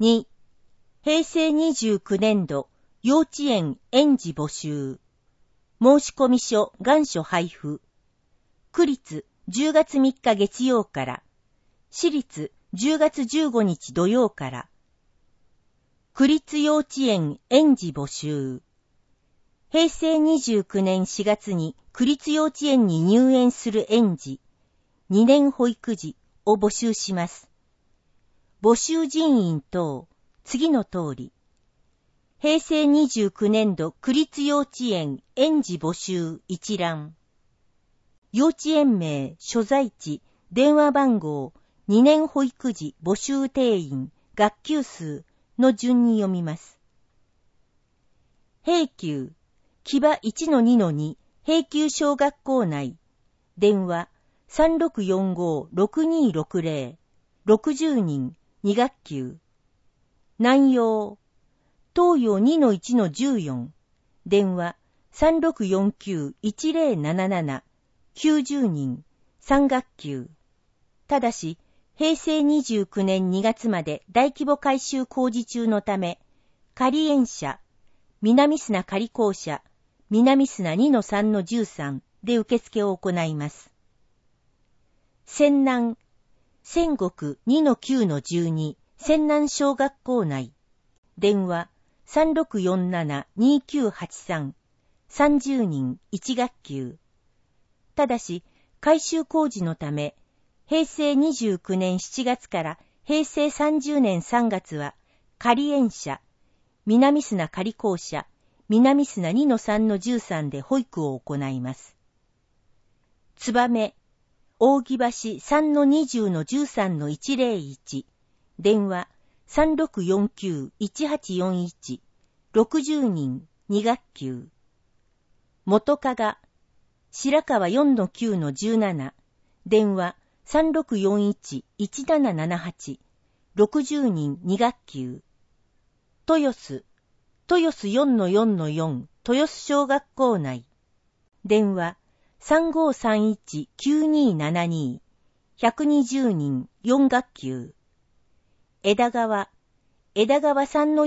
2、平成29年度幼稚園園児募集。申込書願書配布。区立10月3日月曜から、市立10月15日土曜から。区立幼稚園園児募集。平成29年4月に区立幼稚園に入園する園児、2年保育児を募集します。募集人員等、次の通り。平成29年度区立幼稚園園児募集一覧。幼稚園名、所在地、電話番号、2年保育児募集定員、学級数の順に読みます。平急、木場 1-2-2 平急小学校内。電話、3645-6260。60人、2学級。南陽、東洋 2-1-14。電話、3649-1077。90人、3学級。ただし、平成29年2月まで大規模改修工事中のため、仮園舎、南砂仮校舎、南砂 2-3-13 で受付を行います。仙南、仙国 2-9-12 仙南小学校内。電話、3647-2983。30人、1学級。ただし、改修工事のため、平成29年7月から平成30年3月は、仮園舎、南砂仮校舎、南砂 2-3-13 で保育を行います。燕、扇橋 3-20-13-101。電話、3649-1841。60人、2学級。元加賀、白川 4-9-17。電話、3641-1778。60人、2学級。豊洲、豊洲 4-4-4 豊洲小学校内。電話、3531-9272。120人、4学級。枝川、枝川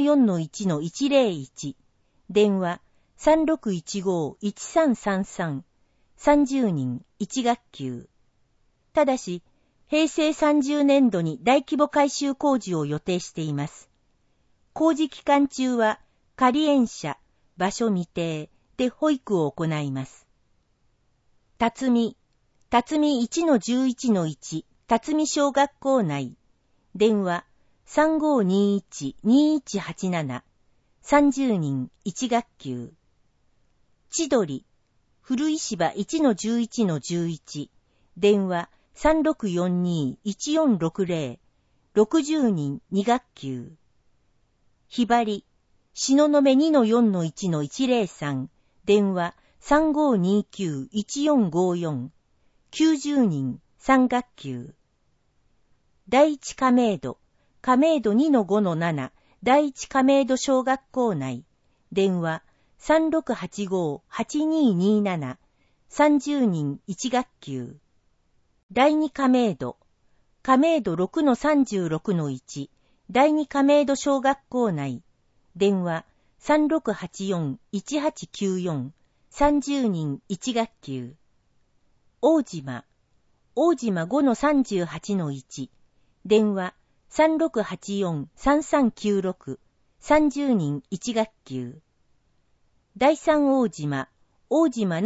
3-4-1-101。電話、3615-1333。30人、1学級。ただし、平成30年度に大規模改修工事を予定しています。工事期間中は、仮園舎、場所未定で保育を行います。辰巳、辰巳 1-11-1 辰巳小学校内。電話、3521-2187。30人、1学級。千鳥、古石芝 1-11-11。電話、3642-1460。60人、2学級。ひばり、東雲 2-4-1-103。電話、3529-1454。90人、3学級。第一亀戸、亀戸 2-5-7。第一亀戸小学校内。電話、3685-8227。30人、1学級。第二亀戸、亀戸 6-36-1。第二亀戸小学校内。電話、3684-1894。30人、1学級。大島、大島 5-38-1。電話、3684-3396。30人、1学級。第三大島、大島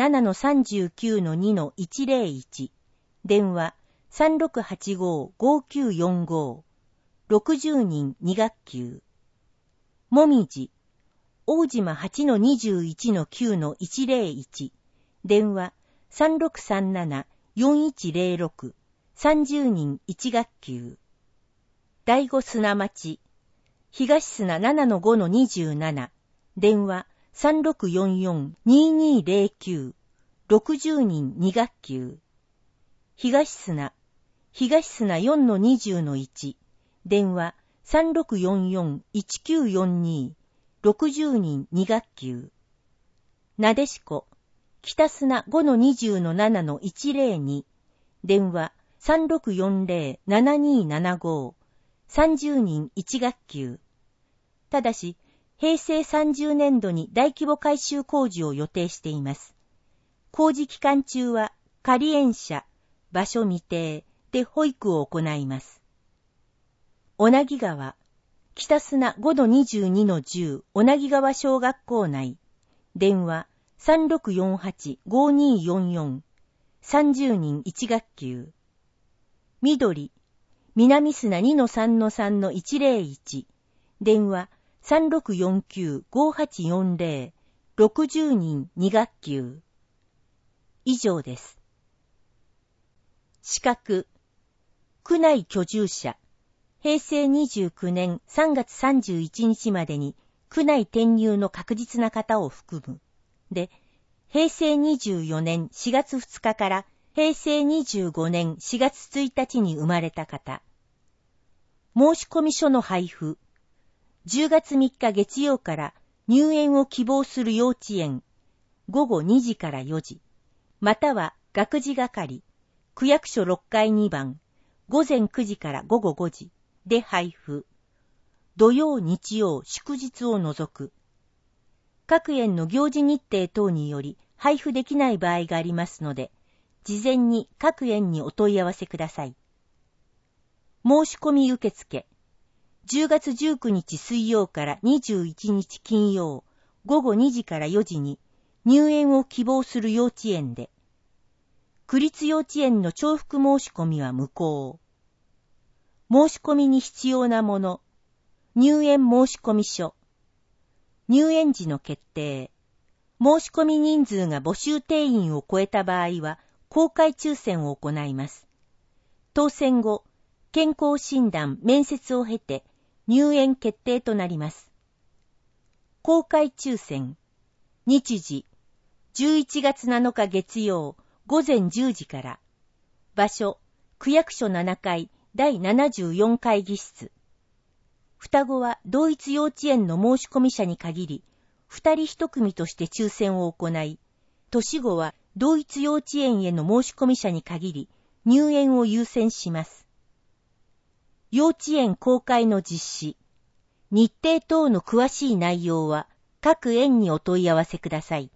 7-39-2-101。電話、3685-5945。60人、2学級。もみじ、大島 8-21-9-101。電話、3637-4106。30人、1学級。第五砂町、東砂 7-5-27。電話、3644-2209。60人、2学級。東砂、東砂 4-20-1。電話、3644-1942。60人、2学級。なでしこ、北砂 5-20-7-102。電話、3640-7275。 30人1学級。ただし、平成30年度に大規模改修工事を予定しています。工事期間中は仮園舎、場所未定で保育を行います。小名木川、北砂 5-22-10 小名木川小学校内、電話3648-5244、30人1学級。緑、南砂 2-3-3-101、電話3649-5840、60人2学級。以上です。資格、区内居住者、平成29年3月31日までに区内転入の確実な方を含む。で、平成24年4月2日から平成25年4月1日に生まれた方。申込書の配布。10月3日月曜から入園を希望する幼稚園。午後2時から4時。または学事係。区役所6階2番。午前9時から午後5時。で配布。土曜日曜祝日を除く。各園の行事日程等により配布できない場合がありますので、事前に各園にお問い合わせください。申し込み受付。10月19日水曜から21日金曜、午後2時から4時に入園を希望する幼稚園で、区立幼稚園の重複申し込みは無効。申し込みに必要なもの、入園申込書、入園時の決定、申し込み人数が募集定員を超えた場合は、公開抽選を行います。当選後、健康診断、面接を経て、入園決定となります。公開抽選、日時、11月7日月曜、午前10時から、場所、区役所7階、第74会議室。双子は同一幼稚園の申し込み者に限り、2人1組として抽選を行い、年子は同一幼稚園への申し込み者に限り、入園を優先します。幼稚園公開の実施、日程等の詳しい内容は、各園にお問い合わせください。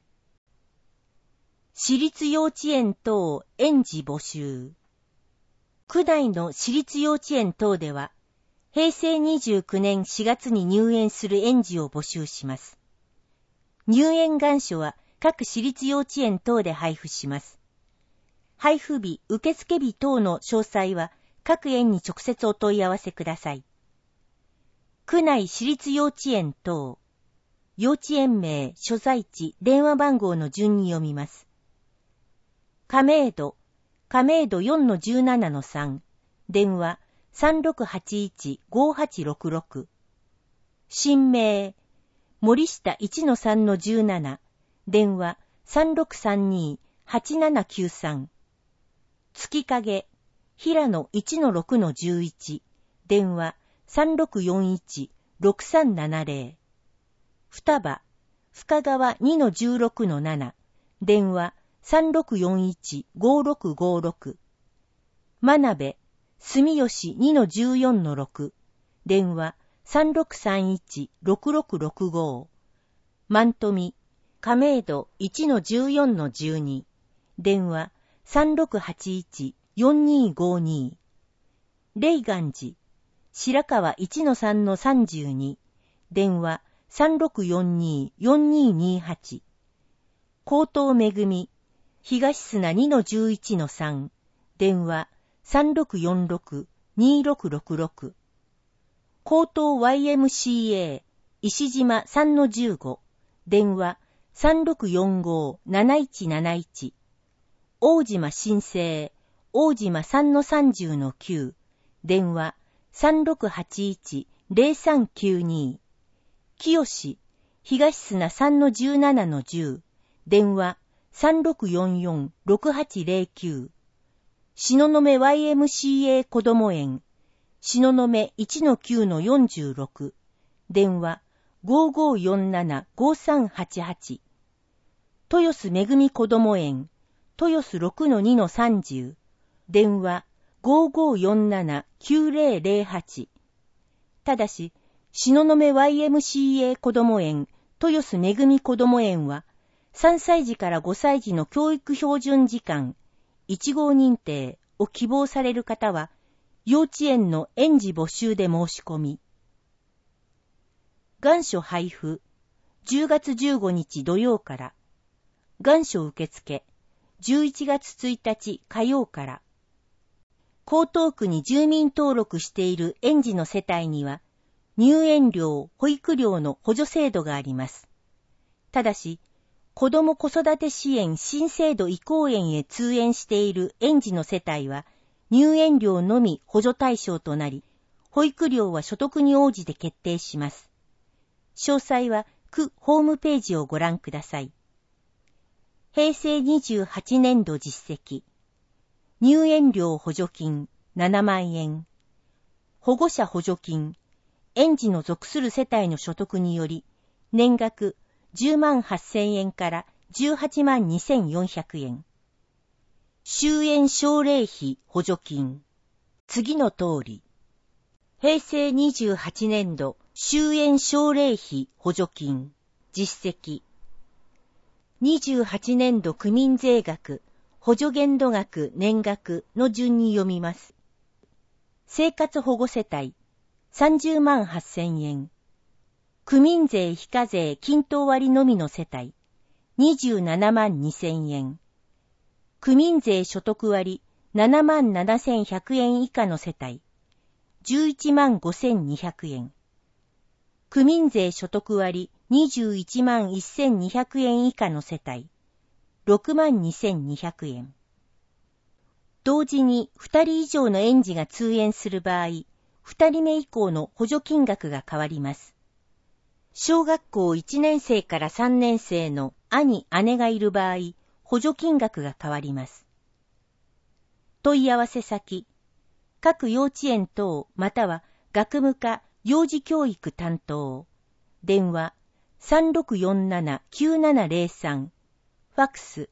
私立幼稚園等園児募集。区内の私立幼稚園等では、平成29年4月に入園する園児を募集します。入園願書は各私立幼稚園等で配布します。配布日、受付日等の詳細は各園に直接お問い合わせください。区内私立幼稚園等、幼稚園名、所在地、電話番号の順に読みます。亀戸 4-17-3、電話3681-5866。新名、森下 1-3-17、電話3632-8793。月影、平野 1-6-11、電話3641-6370。双葉、深川 2-16-7、電話3641-5656。真鍋、住吉 2-14-6、電話3631-6665。万富、亀戸 1-14-12、電話3681-4252。霊岩寺、白川 1-3-32、電話3642-4228。高等めぐみ、東砂 2-11-3、電話3646-2666。高等 YMCA、石島 3-15、電話3645-7171。大島新生、大島 3-30-9、電話3681-0392。清、東砂 3-17-10、電話3644-6809。東雲 YMCA 子ども園、東雲 1-9-46、電話5547-5388。豊洲めぐみ子ども園、豊洲 6-2-30、電話5547-9008。 ただし、東雲 YMCA 子ども園、豊洲めぐみ子ども園は、3歳児から5歳児の教育標準時間、1号認定を希望される方は、幼稚園の園児募集で申し込み。願書配布、10月15日土曜から。願書受付、11月1日火曜から。江東区に住民登録している園児の世帯には、入園料、保育料の補助制度があります。ただし、子ども子育て支援新制度移行園へ通園している園児の世帯は、入園料のみ補助対象となり、保育料は所得に応じて決定します。詳細は区ホームページをご覧ください。平成28年度実績。入園料補助金7万円。保護者補助金。園児の属する世帯の所得により、年額10万8000円から18万2400円。終園奨励費補助金。次の通り。平成28年度終園奨励費補助金。実績。28年度区民税額、補助限度額、年額の順に読みます。生活保護世帯、30万8000円。区民税非課税均等割のみの世帯、27万2000円。区民税所得割、7万7100円以下の世帯、11万5200円。区民税所得割、21万1200円以下の世帯、6万2200円。同時に2人以上の園児が通園する場合、2人目以降の補助金額が変わります。小学校1年生から3年生の兄・姉がいる場合、補助金額が変わります。問い合わせ先、各幼稚園等または学務課幼児教育担当、電話3647-9703、ファクス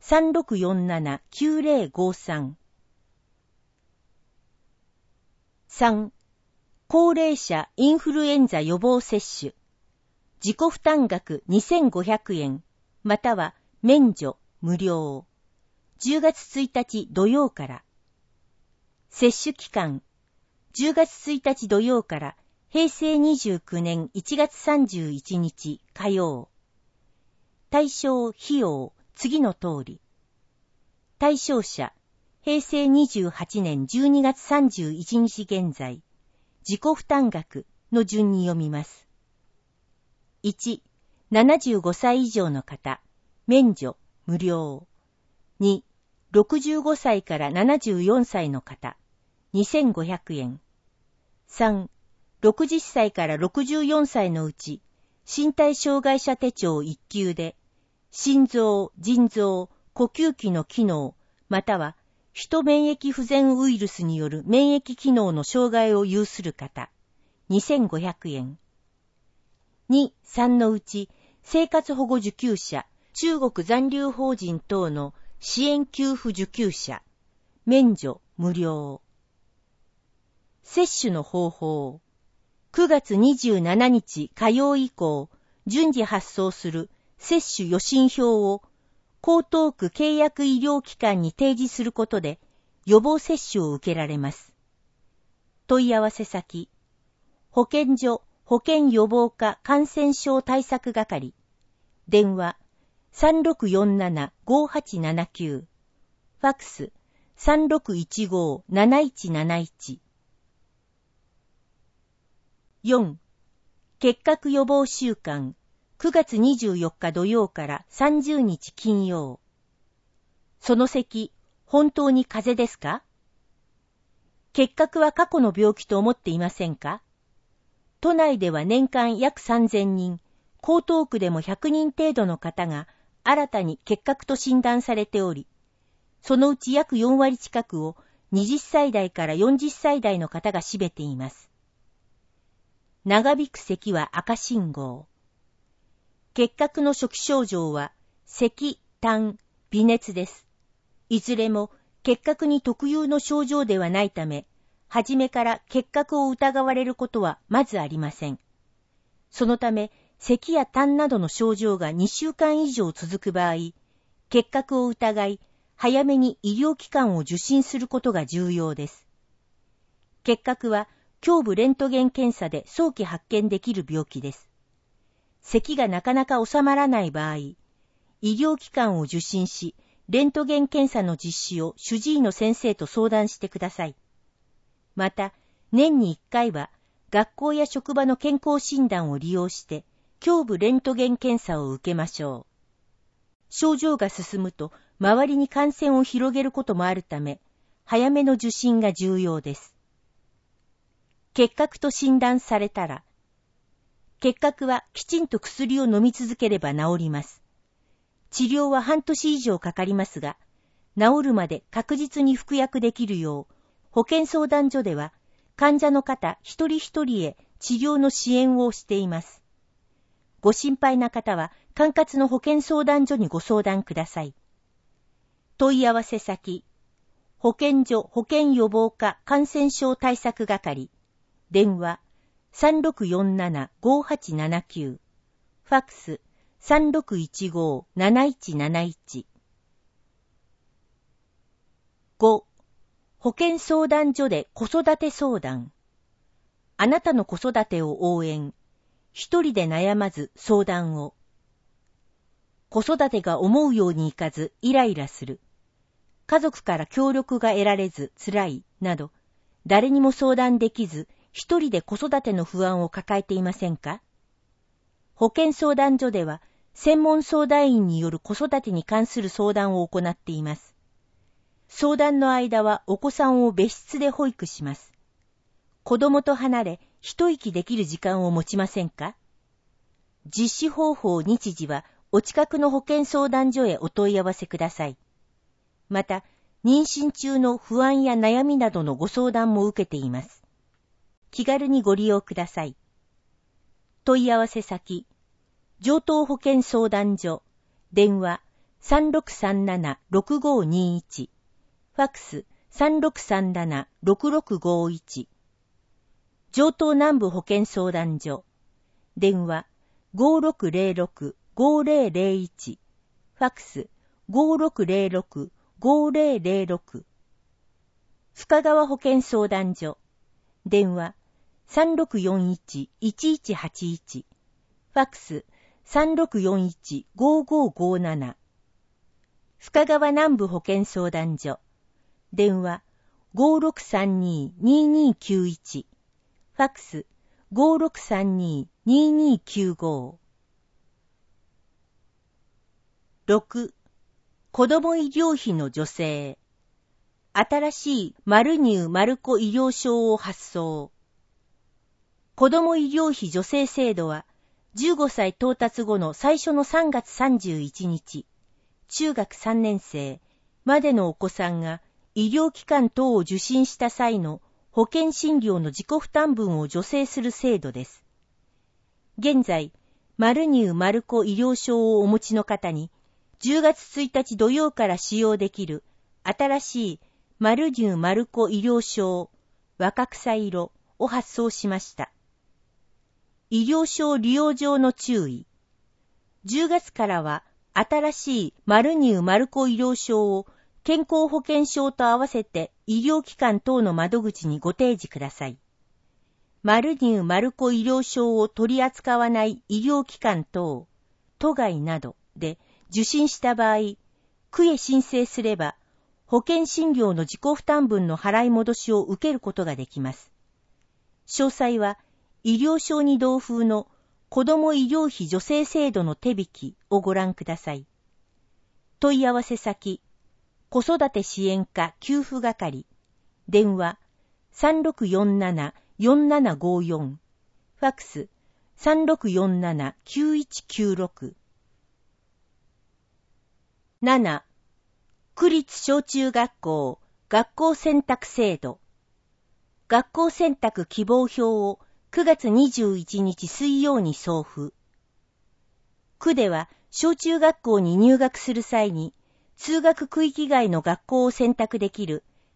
3647-9053。3. 高齢者インフルエンザ予防接種。自己負担額2500円、または免除、無料。10月1日土曜から。接種期間。10月1日土曜から平成29年1月31日火曜。対象費用、次の通り。対象者、平成28年12月31日現在、自己負担額の順に読みます。1、75歳以上の方、免除、無料。2、65歳から74歳の方、2500円。3、60歳から64歳のうち、身体障害者手帳1級で、心臓、腎臓、呼吸器の機能、または、ヒト免疫不全ウイルスによる免疫機能の障害を有する方、2500円。2、3のうち、生活保護受給者、中国残留邦人等の支援給付受給者、免除、無料。接種の方法。9月27日火曜以降、順次発送する接種予診票を江東区契約医療機関に提示することで予防接種を受けられます。問い合わせ先、保健所保健予防課感染症対策係、電話3647-5879、ファクス3615-7171。4. 結核予防週間、9月24日土曜から30日金曜。その咳、本当に風邪ですか？結核は過去の病気と思っていませんか？都内では年間約3000人、江東区でも100人程度の方が新たに結核と診断されており、そのうち約4割近くを20歳代から40歳代の方が占めています。長引く咳は赤信号。結核の初期症状は咳、痰、微熱です。いずれも結核に特有の症状ではないため、 初めから結核を疑われることはまずありません。そのため、咳や痰などの症状が2週間以上続く場合、結核を疑い、早めに医療機関を受診することが重要です。結核は胸部レントゲン検査で早期発見できる病気です。咳がなかなか収まらない場合、医療機関を受診し、レントゲン検査の実施を主治医の先生と相談してください。また、年に1回は学校や職場の健康診断を利用して、胸部レントゲン検査を受けましょう。症状が進むと、周りに感染を広げることもあるため、早めの受診が重要です。結核と診断されたら、結核はきちんと薬を飲み続ければ治ります。治療は半年以上かかりますが、治るまで確実に服薬できるよう、保健相談所では患者の方一人一人へ治療の支援をしています。ご心配な方は管轄の保健相談所にご相談ください。問い合わせ先、保健所保健予防課感染症対策係、電話3647-5879、ファックス3615-7171。5. 保健相談所で子育て相談。あなたの子育てを応援。一人で悩まず相談を。子育てが思うようにいかずイライラする。家族から協力が得られず辛いなど、誰にも相談できず一人で子育ての不安を抱えていませんか？保健相談所では専門相談員による子育てに関する相談を行っています。相談の間はお子さんを別室で保育します。子供と離れ一息できる時間を持ちませんか？実施方法日時はお近くの保健相談所へお問い合わせください。また、妊娠中の不安や悩みなどのご相談も受けています。気軽にご利用ください。問い合わせ先、城東保健相談所、電話3637-6521、ファックス3637-6651、城東南部保健相談所、電話5606-5001、ファックス5606-5006、深川保健相談所、電話3641-1181、ファックス3641-5557、深川南部保健相談所、電話5632-2291、ファックス5632-2295。6. 子ども医療費の助成。新しいマルニュー・マルコ医療証を発送。子ども医療費助成制度は、15歳到達後の最初の3月31日、中学3年生までのお子さんが医療機関等を受診した際の保険診療の自己負担分を助成する制度です。現在、マルニュー・マルコ医療証をお持ちの方に、10月1日土曜から使用できる新しいマルニュー・マルコ医療証若草色を発送しました。医療証利用上の注意。10月からは新しいマルニュー・マルコ医療証を健康保険証と合わせて医療機関等の窓口にご提示ください。マルニュー・マルコ医療証を取り扱わない医療機関等、都外などで受診した場合、区へ申請すれば、保険診療の自己負担分の払い戻しを受けることができます。詳細は、医療証に同封の子ども医療費助成制度の手引きをご覧ください。問い合わせ先、子育て支援課給付係、電話3647-4754、ファックス3647-9196。7. 区立小中学校学校選択制度。学校選択希望票を9月21日水曜に送付。区では小中学校に入学する際に通学区域外の学校を選択できる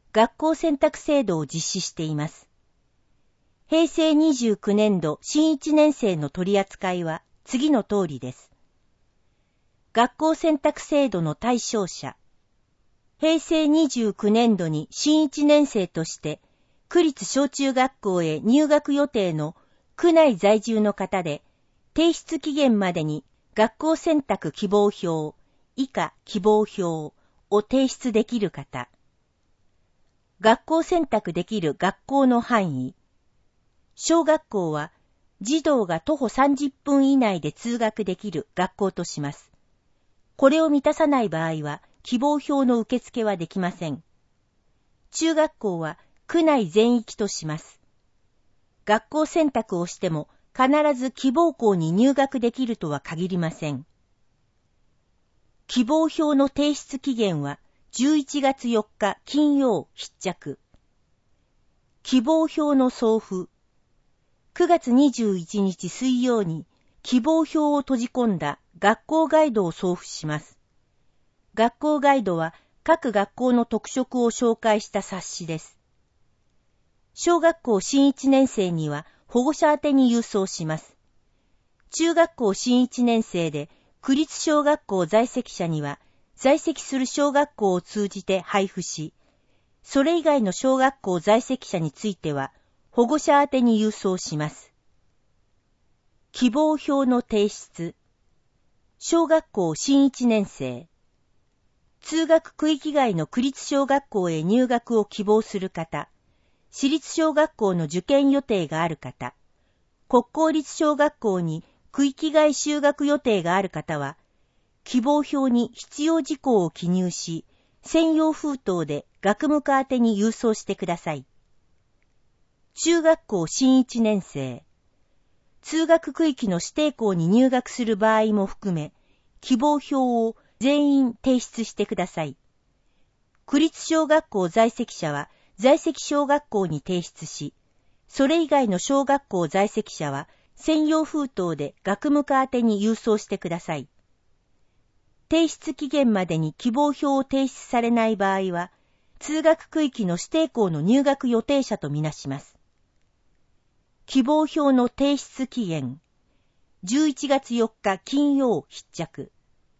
学校選択制度を実施しています。平成29年度新1年生の取り扱いは次の通りです。学校選択制度の対象者。平成29年度に新1年生として区立小中学校へ入学予定の区内在住の方で、提出期限までに学校選択希望票、以下希望票を提出できる方。学校選択できる学校の範囲。小学校は児童が徒歩30分以内で通学できる学校とします。これを満たさない場合は希望票の受付はできません。中学校は区内全域とします。学校選択をしても必ず希望校に入学できるとは限りません。希望票の提出期限は11月4日金曜必着。希望票の送付。9月21日水曜に希望票を閉じ込んだ学校ガイドを送付します。学校ガイドは各学校の特色を紹介した冊子です。小学校新1年生には保護者宛てに郵送します。中学校新1年生で区立小学校在籍者には在籍する小学校を通じて配布し、それ以外の小学校在籍者については保護者宛てに郵送します。希望票の提出。小学校新1年生。通学区域外の区立小学校へ入学を希望する方、私立小学校の受験予定がある方、国公立小学校に区域外就学予定がある方は、希望票に必要事項を記入し、専用封筒で学務課宛てに郵送してください。中学校新1年生。通学区域の指定校に入学する場合も含め、希望票を全員提出してください。区立小学校在籍者は在籍小学校に提出し、それ以外の小学校在籍者は専用封筒で学務課宛てに郵送してください。提出期限までに希望票を提出されない場合は、通学区域の指定校の入学予定者とみなします。希望票の提出期限、11月4日金曜必着。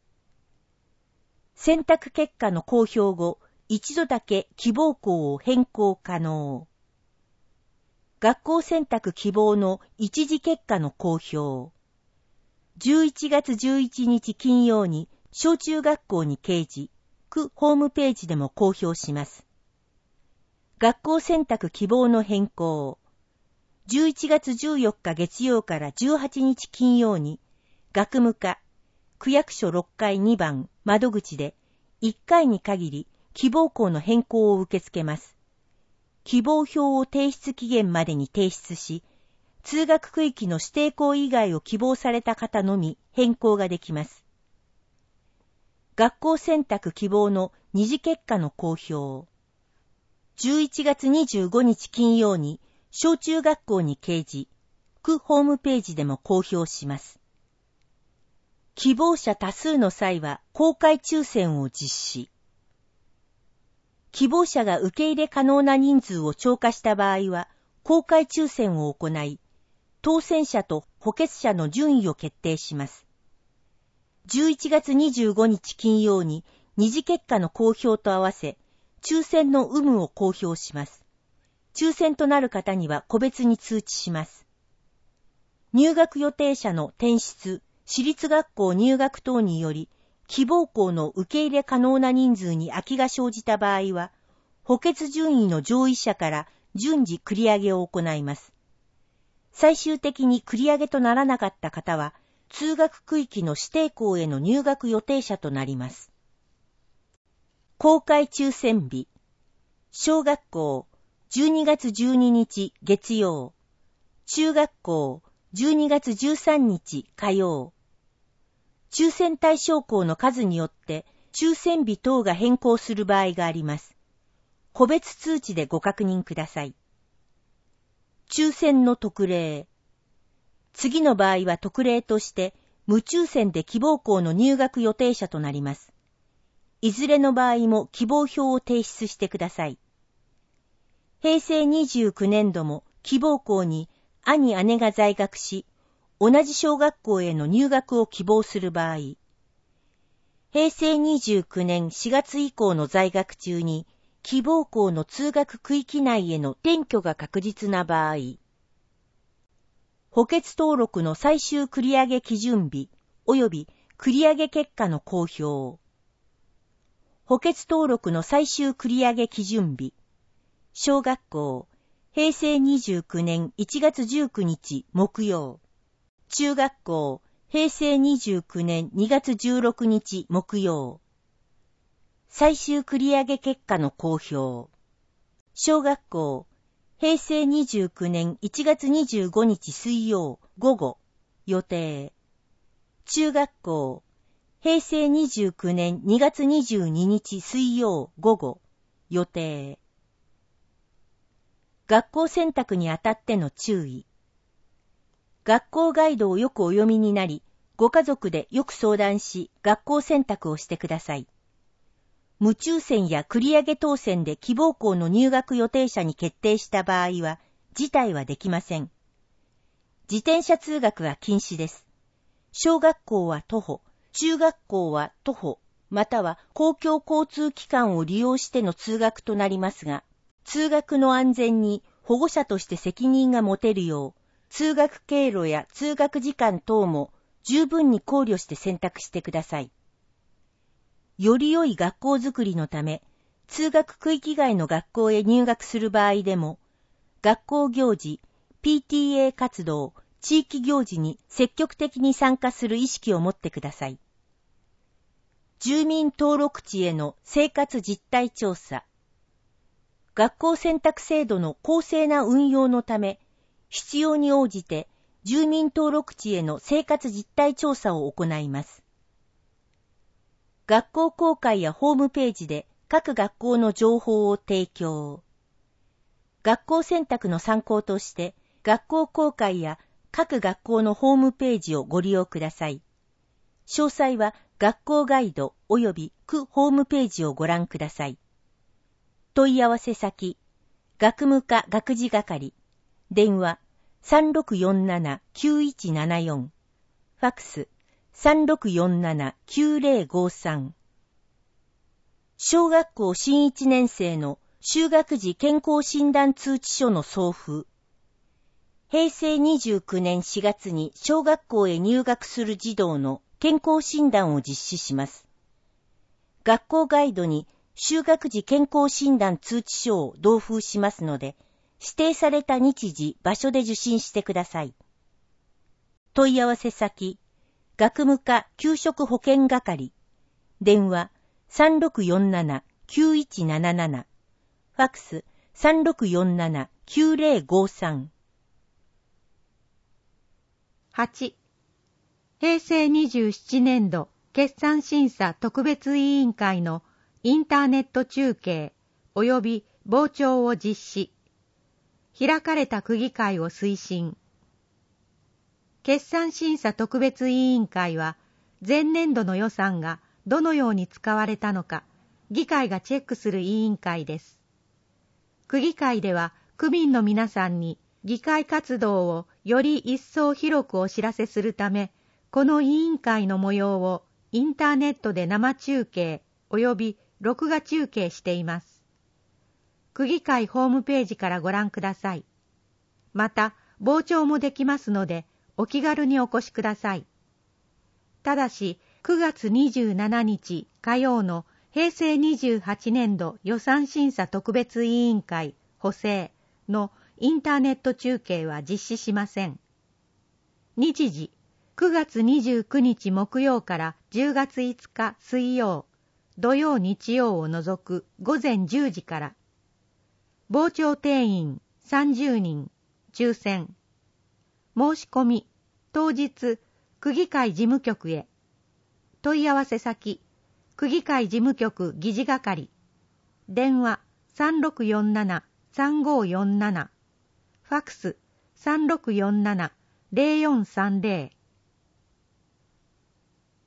選択結果の公表後、一度だけ希望校を変更可能。学校選択希望の一次結果の公表。11月11日金曜に小中学校に掲示、区ホームページでも公表します。学校選択希望の変更。11月14日月曜から18日金曜に、学務課、区役所6階2番窓口で1回に限り希望校の変更を受け付けます。希望票を提出期限までに提出し、通学区域の指定校以外を希望された方のみ変更ができます。学校選択希望の二次結果の公表。11月25日金曜に小中学校に掲示、区ホームページでも公表します。希望者多数の際は公開抽選を実施。希望者が受け入れ可能な人数を超過した場合は公開抽選を行い、当選者と補欠者の順位を決定します。11月25日金曜に二次結果の公表と合わせ、抽選の有無を公表します。抽選となる方には個別に通知します。入学予定者の転出、私立学校入学等により、希望校の受け入れ可能な人数に空きが生じた場合は、補欠順位の上位者から順次繰り上げを行います。最終的に繰り上げとならなかった方は、通学区域の指定校への入学予定者となります。公開抽選日。小学校、12月12日月曜。中学校、12月13日火曜。抽選対象校の数によって抽選日等が変更する場合があります。個別通知でご確認ください。抽選の特例。次の場合は特例として無抽選で希望校の入学予定者となります。いずれの場合も希望票を提出してください。 平成29年度も希望校に兄姉が在学し、同じ小学校への入学を希望する場合、平成29年4月以降の在学中に希望校の通学区域内への転居が確実な場合、補欠登録の最終繰り上げ基準日及び繰り上げ結果の公表、補欠登録の最終繰り上げ基準日、小学校、平成29年1月19日木曜、中学校、平成29年2月16日木曜、最終繰り上げ結果の公表、小学校、平成29年1月25日水曜午後、予定、中学校、平成29年2月22日水曜午後、予定。学校選択にあたっての注意。学校ガイドをよくお読みになり、ご家族でよく相談し、学校選択をしてください。無抽選や繰り上げ当選で希望校の入学予定者に決定した場合は、辞退はできません。自転車通学は禁止です。小学校は徒歩、中学校は徒歩、または公共交通機関を利用しての通学となりますが、通学の安全に保護者として責任が持てるよう、通学経路や通学時間等も十分に考慮して選択してください。より良い学校づくりのため、通学区域外の学校へ入学する場合でも、学校行事、PTA 活動、地域行事に積極的に参加する意識を持ってください。住民登録地への生活実態調査。学校選択制度の公正な運用のため、必要に応じて住民登録地への生活実態調査を行います。学校公開やホームページで各学校の情報を提供。学校選択の参考として学校公開や各学校のホームページをご利用ください。詳細は学校ガイド及び区ホームページをご覧ください。問い合わせ先、学務課学事係、電話 3647-9174、ファクス 3647-9053。小学校新1年生の就学時健康診断通知書の送付。平成29年4月に小学校へ入学する児童の健康診断を実施します。学校ガイドに就学時健康診断通知書を同封しますので、指定された日時、場所で受診してください。問い合わせ先、学務課給食保健係、電話 3647-9177、ファクス 3647-9053。 8. 平成27年度決算審査特別委員会のインターネット中継及び傍聴を実施。開かれた区議会を推進。決算審査特別委員会は、前年度の予算がどのように使われたのか、議会がチェックする委員会です。区議会では、区民の皆さんに議会活動をより一層広くお知らせするため、この委員会の模様をインターネットで生中継及び録画中継しています。区議会ホームページからご覧ください。また、傍聴もできますので、お気軽にお越しください。ただし、9月27日火曜の平成28年度予算審査特別委員会補正のインターネット中継は実施しません。日時、9月29日木曜から10月5日水曜、土曜日曜を除く午前10時から。傍聴定員30人、抽選。申し込み、当日、区議会事務局へ。問い合わせ先、区議会事務局議事係。電話3647-3547。ファクス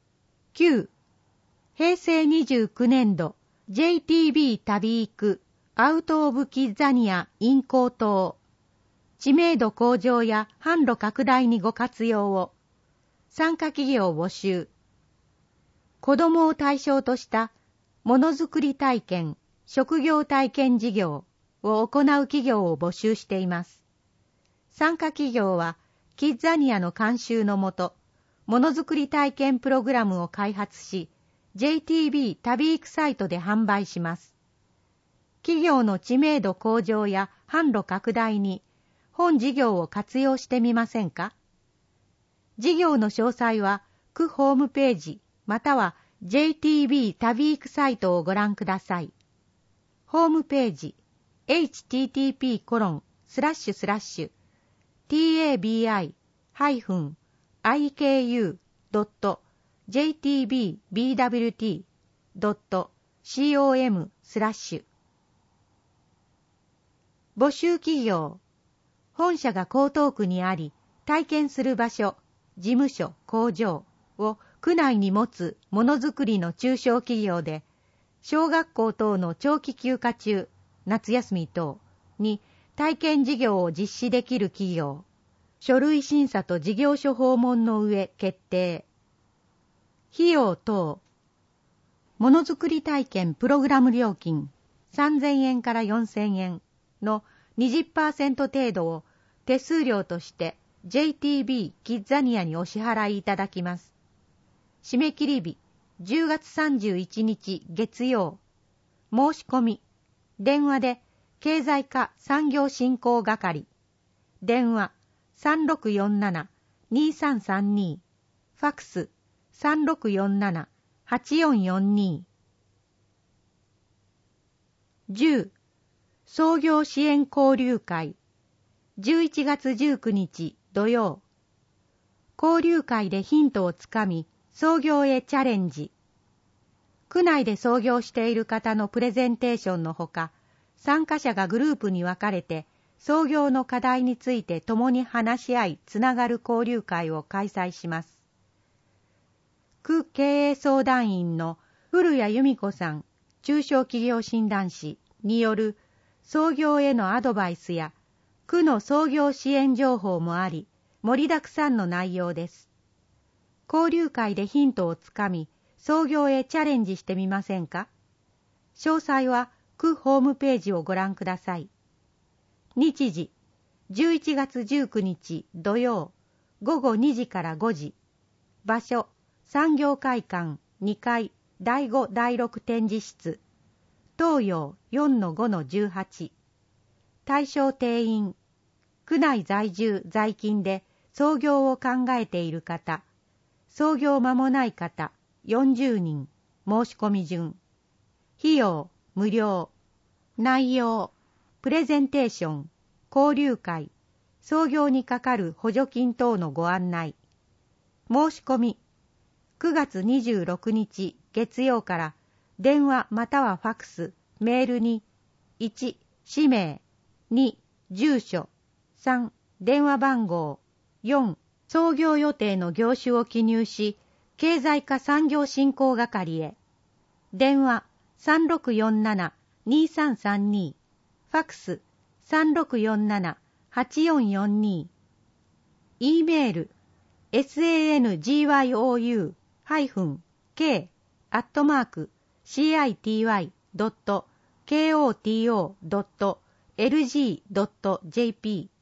3647-0430。9. 平成29年度 JTB 旅行くアウト・オブ・キッザニア・イン高等、知名度向上や販路拡大にご活用を。参加企業募集。子どもを対象としたものづくり体験、職業体験事業を行う企業を募集しています。参加企業はキッザニアの監修のもと、ものづくり体験プログラムを開発し、JTB 旅行くサイトで販売します。企業の知名度向上や販路拡大に本事業を活用してみませんか？事業の詳細は区ホームページまたは JTB 旅行くサイトをご覧ください。ホームページ http://tabi-iku.jtbbwt.com/ 募集企業。本社が江東区にあり、体験する場所、事務所、工場を区内に持つものづくりの中小企業で、小学校等の長期休暇中、夏休み等に体験事業を実施できる企業。書類審査と事業所訪問の上決定。費用等。ものづくり体験プログラム料金3000円から4000円の 20% 程度を手数料として JTB キッザニアにお支払いいただきます。締め切り日10月31日月曜。申し込み電話で経済課産業振興係、電話 3647-2332、ファックス 3647-8442。 10. 創業支援交流会11月19日土曜。交流会でヒントをつかみ創業へチャレンジ。区内で創業している方のプレゼンテーションのほか、参加者がグループに分かれて創業の課題について共に話し合いつながる交流会を開催します。区経営相談員の古谷由美子さん、中小企業診断士による創業へのアドバイスや区の創業支援情報もあり、盛りだくさんの内容です。交流会でヒントをつかみ、創業へチャレンジしてみませんか？詳細は区ホームページをご覧ください。日時、11月19日土曜、午後2時から5時。場所、産業会館2階第5第6展示室。東洋 4-5-18。対象定員、区内在住在勤で創業を考えている方、創業間もない方40人、申し込み順。費用無料。内容、プレゼンテーション、交流会、創業にかかる補助金等のご案内。申し込み、9月26日月曜から電話またはファックス、メールに1、氏名、2、住所、3、電話番号、4、創業予定の業種を記入し、経済課産業振興係へ。電話3647-2332、ファックス3647-8442。E メール sangyou-k@city.koto.lg.jp